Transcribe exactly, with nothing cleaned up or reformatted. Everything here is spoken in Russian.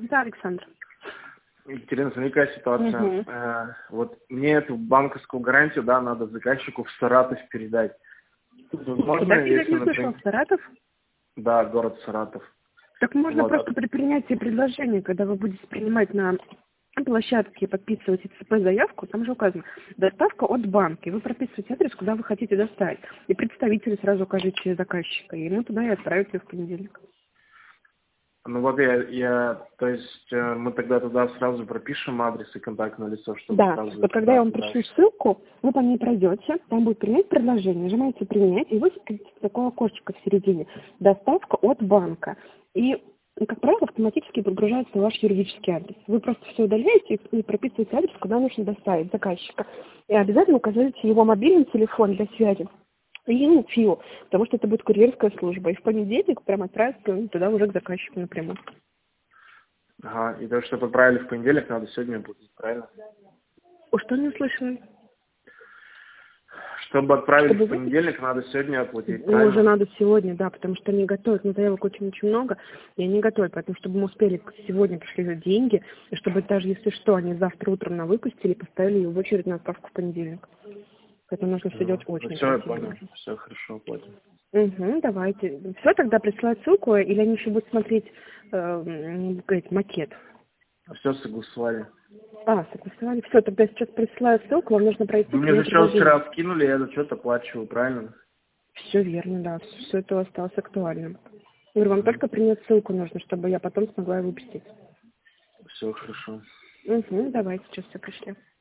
Да, Александр. Екатерина, смотри, какая ситуация. Угу. Э, вот мне эту банковскую гарантию, да, надо заказчику в Саратов передать. Можно, Куда передать, если, не слышал? например... В Саратов? Да, город Саратов. Так можно Вот, просто а- при принятии предложения, когда вы будете принимать на площадке, подписывать ЦП-заявку, там же указано доставка от банка, и вы прописываете адрес, куда вы хотите доставить. И представителю сразу укажите заказчика, и ему туда и отправить ее в понедельник. Ну вот я, я, то есть э, мы тогда туда сразу пропишем адрес и контактное лицо, чтобы Да, сразу... вот когда я вам туда- пришлю ссылку, вы по ней пройдете, там будет принять предложение, нажимаете принять, и вы видите такое окошечко в середине. Доставка от банка. И, как правило, автоматически прогружается ваш юридический адрес. Вы просто все удаляете и прописываете адрес, куда нужно доставить заказчика. И обязательно указываете его мобильный телефон для связи. И ФИО, потому что это будет курьерская служба. И в понедельник прям отправится туда уже к заказчику напрямую. Ага, и то, что отправили в понедельник, надо сегодня оплатить, правильно? О, что не услышали? Чтобы отправили Чтобы в вы... понедельник, надо сегодня оплатить, Ну, правильно? уже надо сегодня, да, потому что они готовят, но заявок очень-очень много, и они готовят, поэтому, чтобы мы успели сегодня пришли деньги, и чтобы даже если что, они завтра утром на выпустили, поставили ее в очередь на отправку в понедельник. Поэтому нужно все делать Ну, очень все, я оперативно. понял. Все, хорошо, платим. Угу, давайте. Все, тогда присылать ссылку, или они еще будут смотреть э, м, говорить, макет. Все согласовали. А, согласовали. Все, тогда сейчас присылаю ссылку, вам нужно пройти Вы к мне ней за счет предложение. вчера скинули, я за счет оплачиваю, правильно? Все верно, да, все это осталось актуальным. Я говорю, вам Угу. только принять ссылку нужно, чтобы я потом смогла ее выпустить. Все хорошо. Угу, давайте, сейчас все пришли.